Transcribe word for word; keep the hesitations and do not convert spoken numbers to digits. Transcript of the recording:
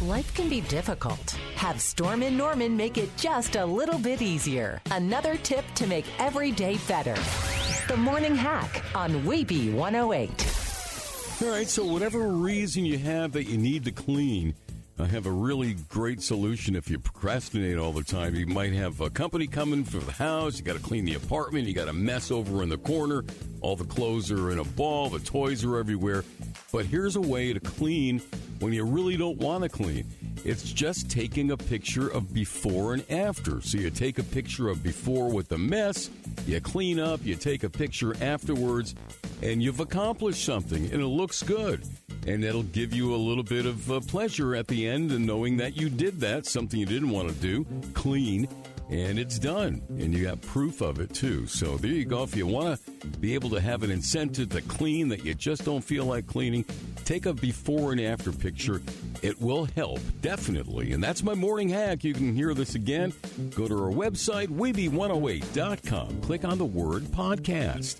Life can be difficult. Have Storm and Norman make it just a little bit easier. Another tip to make every day better. The Morning Hack on Weeby one oh eight. All right, so whatever reason you have that you need to clean, I have a really great solution if you procrastinate all the time. You might have a company coming for the house. You got to clean the apartment. You got a mess over in the corner. All the clothes are in a ball. The toys are everywhere. But here's a way to clean when you really don't want to clean. It's just taking a picture of before and after. So you take a picture of before with the mess, you clean up, you take a picture afterwards, and you've accomplished something, and it looks good. And it'll give you a little bit of uh, pleasure at the end in knowing that you did that, something you didn't want to do, clean, and it's done. And you got proof of it, too. So there you go. If you want to be able to have an incentive to clean that you just don't feel like cleaning, take a before and after picture. It will help, definitely. And that's my morning hack. You can hear this again. Go to our website, weeby one oh eight dot com. Click on the word podcast.